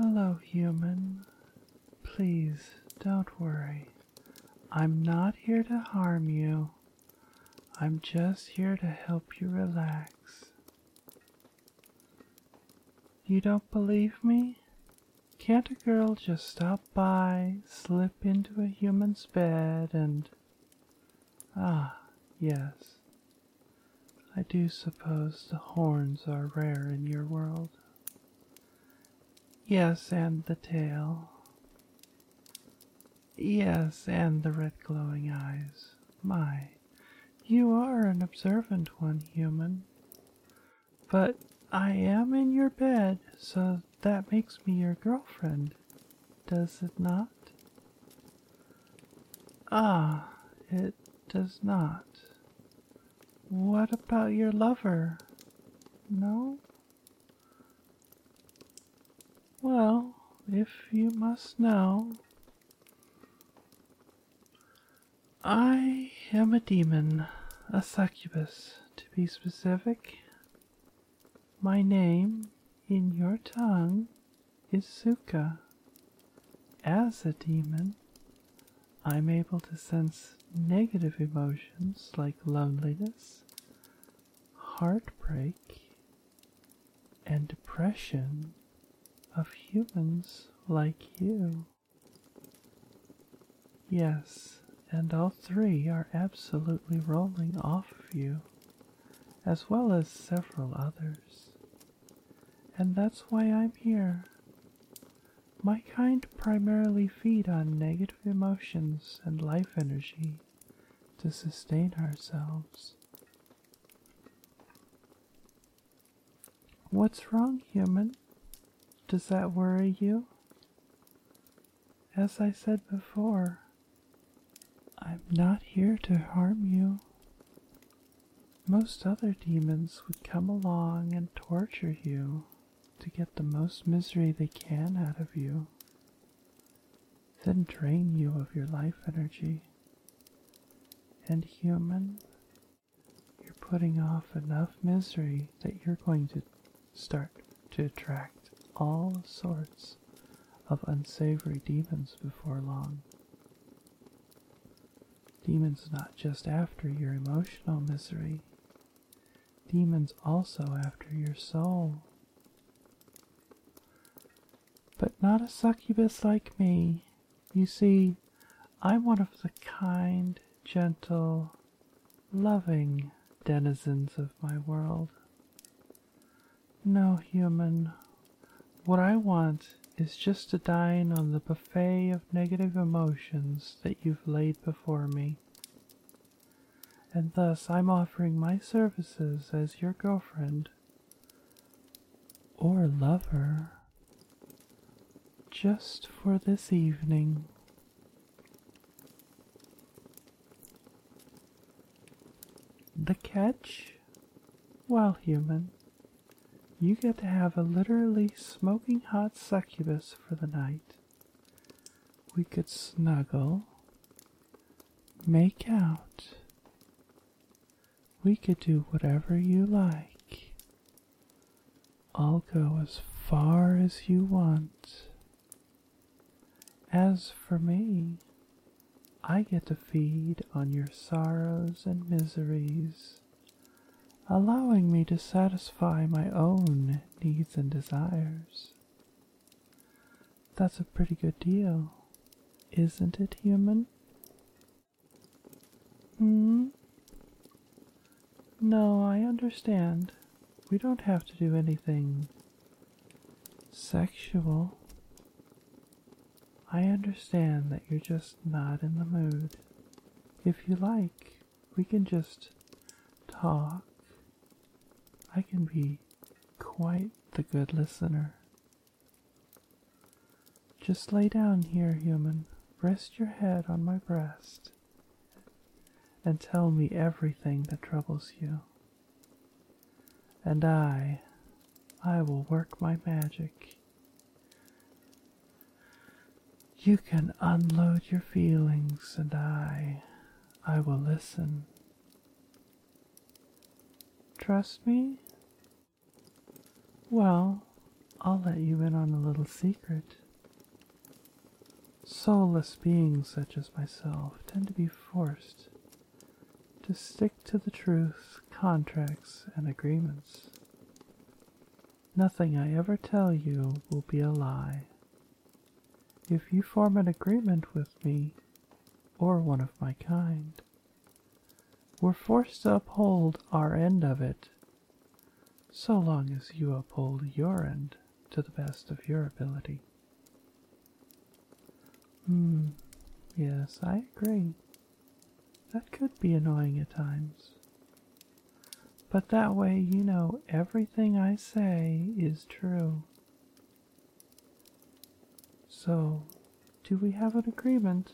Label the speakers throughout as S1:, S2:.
S1: Hello, human. Please, don't worry. I'm not here to harm you. I'm just here to help you relax. You don't believe me? Can't a girl just stop by, slip into a human's bed, and... Ah, yes. I do suppose the horns are rare in your world. Yes, and the tail. Yes, and the red glowing eyes. My, you are an observant one, human. But I am in your bed, so that makes me your girlfriend, does it not? Ah, it does not. What about your lover? No? Well, if you must know, I am a demon, a succubus, to be specific. My name, in your tongue, is Suka. As a demon, I'm able to sense negative emotions like loneliness, heartbreak, and depression of humans like you. Yes, and all three are absolutely rolling off of you, as well as several others. And that's why I'm here. My kind primarily feed on negative emotions and life energy to sustain ourselves. What's wrong, human? Does that worry you? As I said before, I'm not here to harm you. Most other demons would come along and torture you to get the most misery they can out of you, then drain you of your life energy. And human, you're putting off enough misery that you're going to start to attract all sorts of unsavory demons before long. Demons not just after your emotional misery, demons also after your soul. But not a succubus like me. You see, I'm one of the kind, gentle, loving denizens of my world. No, human, what I want is just to dine on the buffet of negative emotions that you've laid before me. And thus I'm offering my services as your girlfriend, or lover, just for this evening. The catch? Well, human, you get to have a literally smoking hot succubus for the night. We could snuggle, make out. We could do whatever you like. I'll go as far as you want. As for me, I get to feed on your sorrows and miseries, allowing me to satisfy my own needs and desires. That's a pretty good deal, isn't it, human? No, I understand. We don't have to do anything sexual. I understand that you're just not in the mood. If you like, we can just talk. I can be quite the good listener. Just lay down here, human. Rest your head on my breast and tell me everything that troubles you. And I will work my magic. You can unload your feelings, and I will listen. Trust me? Well, I'll let you in on a little secret. Soulless beings such as myself tend to be forced to stick to the truth, contracts, and agreements. Nothing I ever tell you will be a lie. If you form an agreement with me, or one of my kind, we're forced to uphold our end of it, so long as you uphold your end to the best of your ability. Yes, I agree. That could be annoying at times. But that way you know everything I say is true. So, do we have an agreement?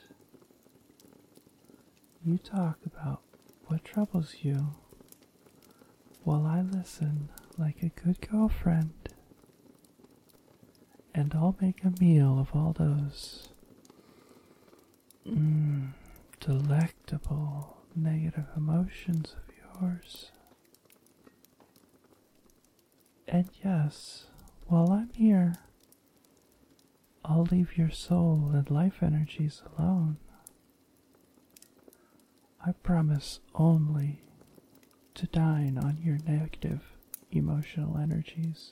S1: You talk about what troubles you, while I listen like a good girlfriend, and I'll make a meal of all those delectable negative emotions of yours. And yes, while I'm here, I'll leave your soul and life energies alone. I promise only to dine on your negative emotional energies.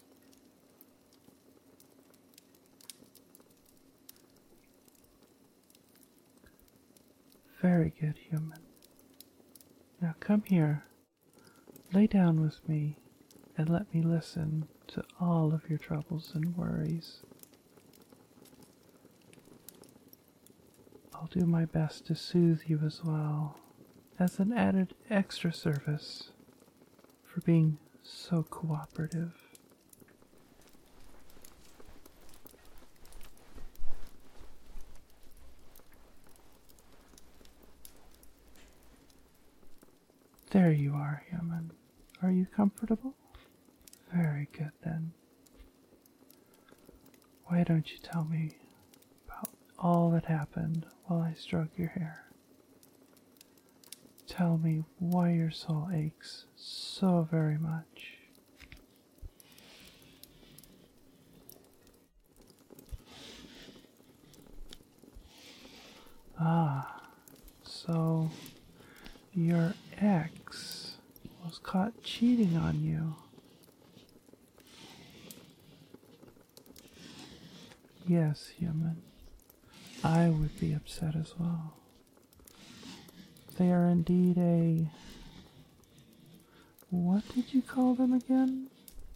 S1: Very good, human. Now come here, lay down with me, and let me listen to all of your troubles and worries. I'll do my best to soothe you as well, as an added extra service for being so cooperative. There you are, human. Are you comfortable? Very good then. Why don't you tell me about all that happened while I stroke your hair? Tell me why your soul aches so very much. So your ex was caught cheating on you. Yes, human. I would be upset as well. They are indeed a... What did you call them again?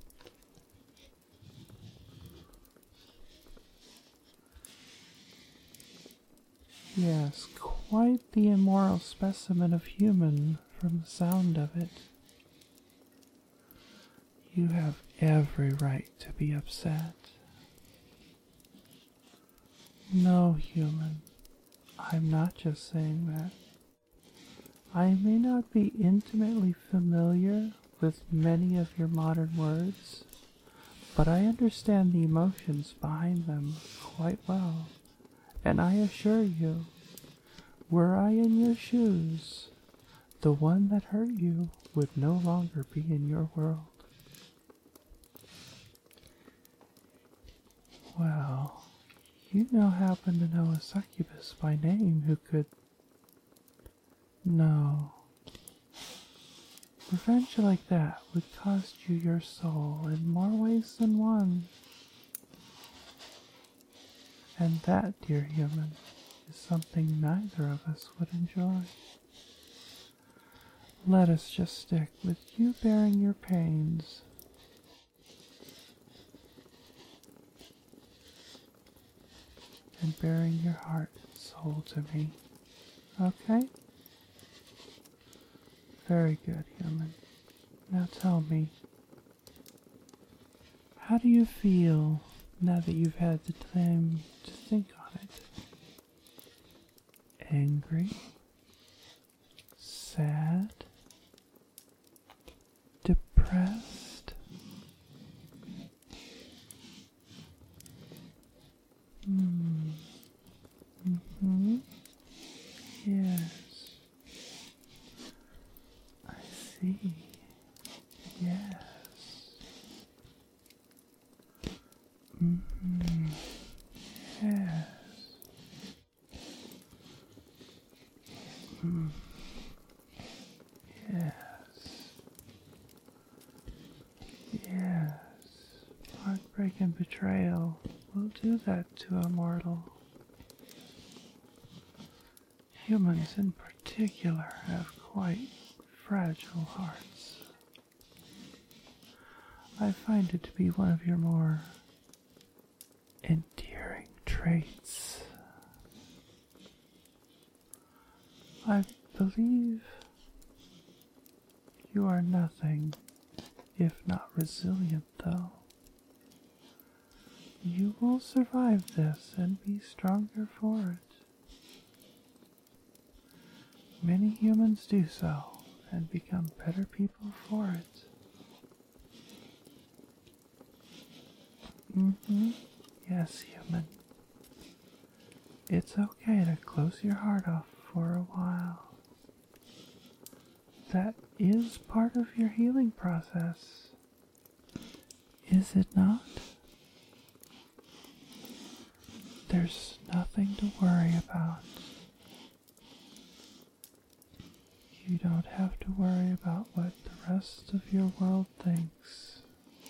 S1: Yes, quite the immoral specimen of human from the sound of it. You have every right to be upset. No, human, I'm not just saying that. I may not be intimately familiar with many of your modern words, but I understand the emotions behind them quite well, and I assure you, were I in your shoes, the one that hurt you would no longer be in your world. Well, you now happen to know a succubus by name who could... No. Revenge like that would cost you your soul in more ways than one. And that, dear human, is something neither of us would enjoy. Let us just stick with you bearing your pains. And bearing your heart and soul to me. Okay? Very good, human. Now tell me, how do you feel now that you've had the time to think on it? Angry? Sad? Depressed? Yes. I see. Yes. Yes. Yes. Heartbreak and betrayal will do that to a mortal. Humans in particular have quite fragile hearts. I find it to be one of your more endearing traits. I believe you are nothing if not resilient, though. You will survive this and be stronger for it. Many humans do so and become better people for it. Yes, human. It's okay to close your heart off for a while. That is part of your healing process, is it not? There's nothing to worry about. You don't have to worry about what the rest of your world thinks.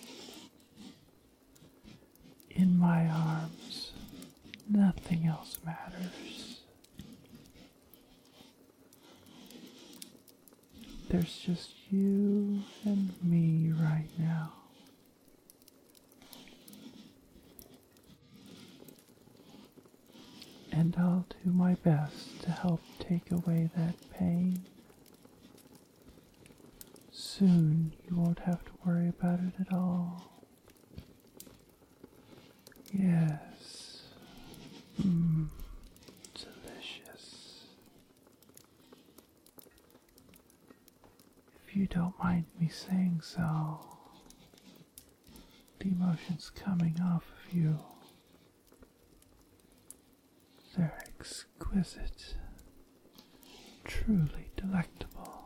S1: In my arms, nothing else matters. There's just you and me right now. And I'll do my best to help take away that pain. Soon you won't have to worry about it at all. Yes. Delicious. If you don't mind me saying so, the emotions coming off of you, they're exquisite, truly delectable.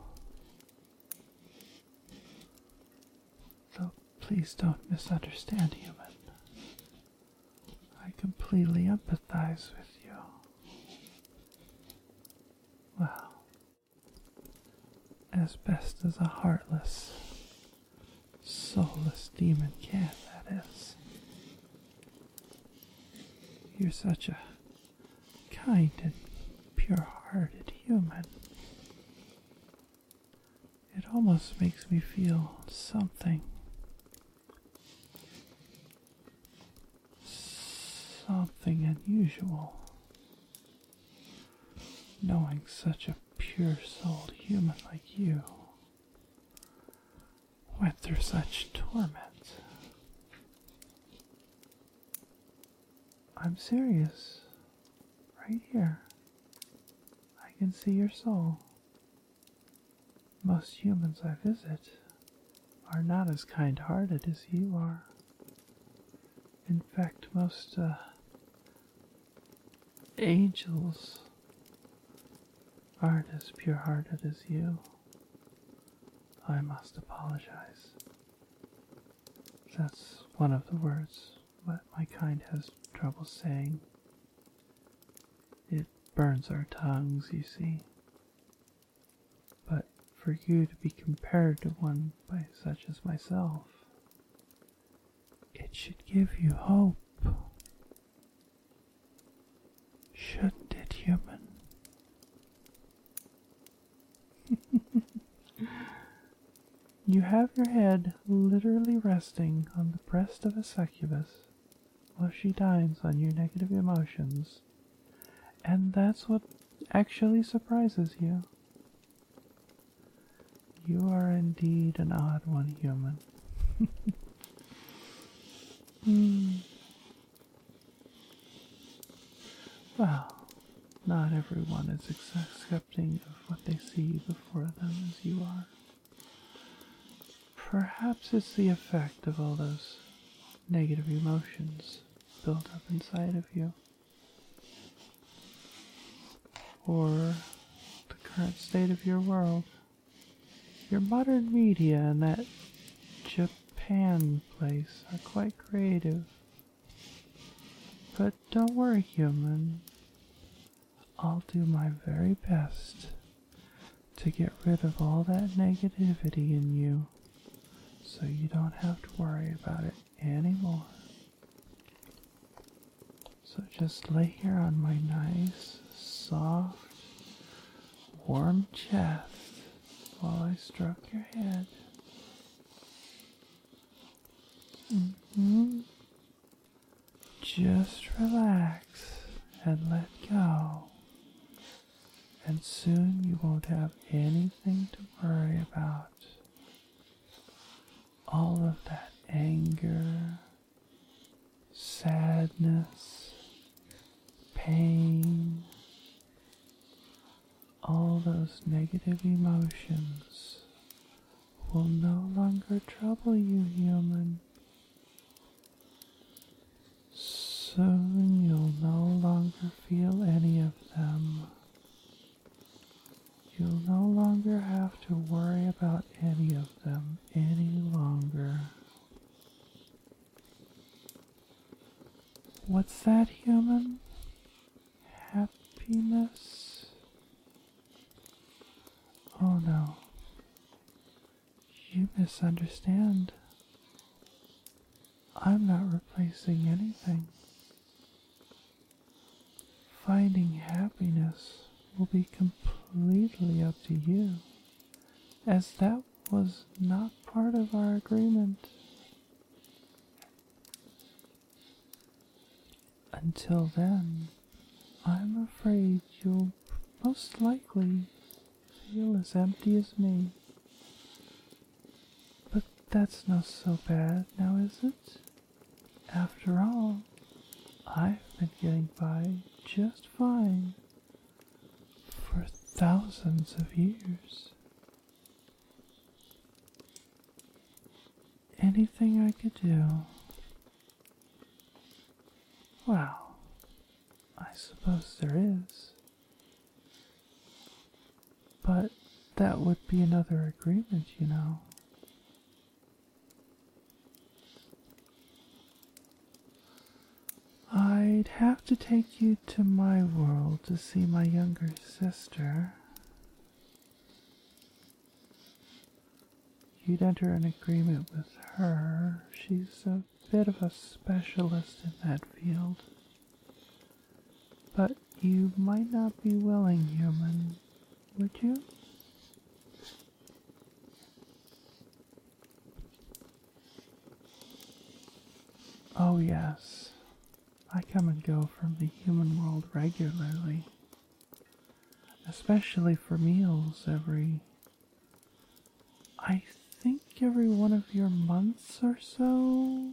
S1: Though please don't misunderstand, human. I completely empathize with you. Well, as best as a heartless, soulless demon can, that is. You're such a kind and pure-hearted human. It almost makes me feel something unusual, knowing such a pure-souled human like you went through such torment. I'm serious. Right here. I can see your soul. Most humans I visit are not as kind-hearted as you are. In fact, most, angels aren't as pure-hearted as you. I must apologize. That's one of the words that my kind has trouble saying. It burns our tongues, you see. But for you to be compared to one by such as myself, it should give you hope. Shouldn't it, human? You have your head literally resting on the breast of a succubus while she dines on your negative emotions, and that's what actually surprises you. You are indeed an odd one, human. Well, not everyone is accepting of what they see before them as you are. Perhaps it's the effect of all those negative emotions built up inside of you, or the current state of your world. Your modern media and that Japan place are quite creative. But don't worry, human. I'll do my very best to get rid of all that negativity in you so you don't have to worry about it anymore. So just lay here on my nice, soft, warm chest while I stroke your head. Just relax and let go. And soon you won't have anything to worry about. All of that anger, sadness, pain, all those negative emotions will no longer trouble you, human. Soon you'll no longer feel any of them. You'll no longer have to worry about any of them any longer. What's that, human? Happiness? Oh no. You misunderstand. I'm not replacing anything. Finding happiness will be completely up to you, as that was not part of our agreement. Until then, I'm afraid you'll most likely feel as empty as me. But that's not so bad now, is it? After all, I've been getting by just fine for thousands of years. Anything I could do? Well, I suppose there is. But that would be another agreement, you know. I'd have to take you to my world to see my younger sister. You'd enter an agreement with her. She's a bit of a specialist in that field. But you might not be willing, human, would you? Oh yes, I come and go from the human world regularly, especially for meals I think every one of your months or so.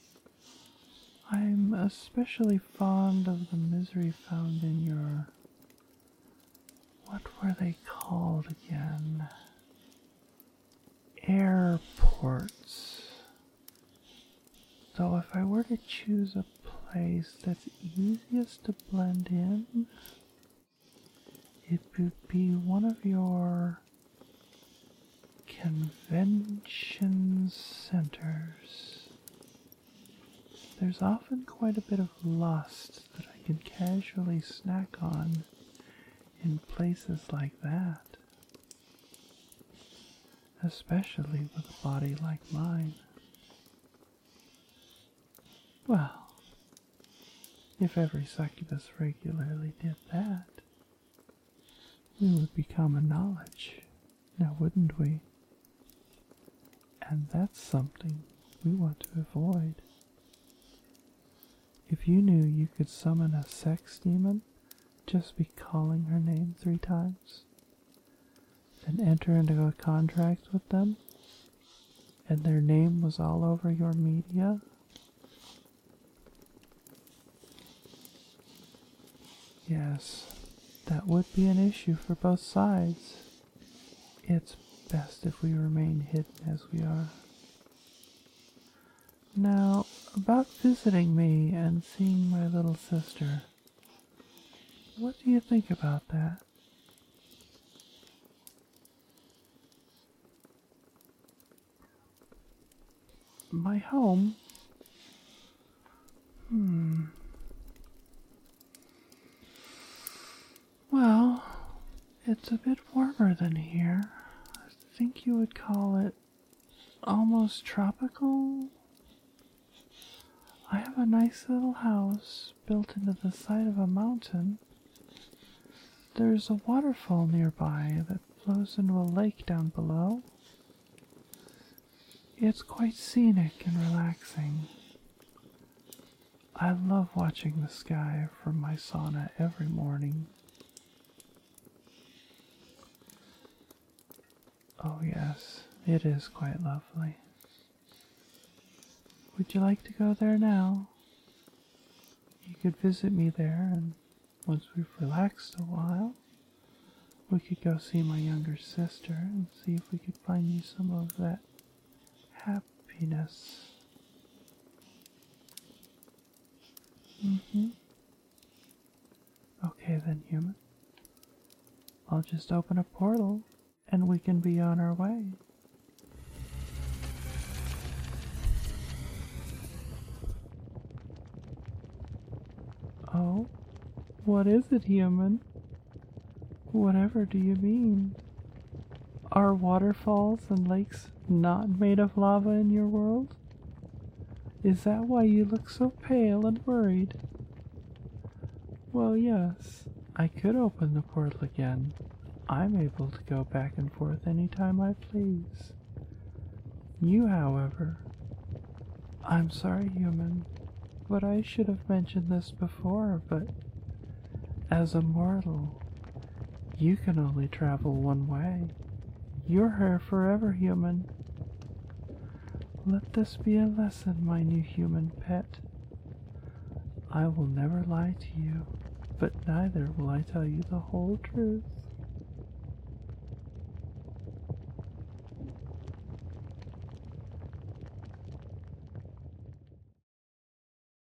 S1: I'm especially fond of the misery found in your... what were they called again? Airports. So if I were to choose a place that's easiest to blend in, it would be one of your convention centers. There's often quite a bit of lust that I can casually snack on in places like that, especially with a body like mine. Well, if every succubus regularly did that, we would be common knowledge, now wouldn't we? And that's something we want to avoid. If you knew you could summon a sex demon just be calling her name 3 times, then enter into a contract with them, and their name was all over your media, yes, that would be an issue for both sides. It's best if we remain hidden as we are. Now, about visiting me and seeing my little sister, what do you think about that? My home? Well, It's a bit warmer than here. I think you would call it almost tropical. I have a nice little house built into the side of a mountain. There's a waterfall nearby that flows into a lake down below. It's quite scenic and relaxing. I love watching the sky from my sauna every morning. Oh yes, it is quite lovely. Would you like to go there now? You could visit me there, and once we've relaxed a while, we could go see my younger sister and see if we could find you some of that happiness. Okay then, human. I'll just open a portal and we can be on our way. Oh, what is it, human? Whatever do you mean? Are waterfalls and lakes not made of lava in your world? Is that why you look so pale and worried? Well, yes, I could open the portal again. I'm able to go back and forth anytime I please. You, however, I'm sorry, human, but I should have mentioned this before, but as a mortal, you can only travel one way. You're here forever, human. Let this be a lesson, my new human pet. I will never lie to you, but neither will I tell you the whole truth.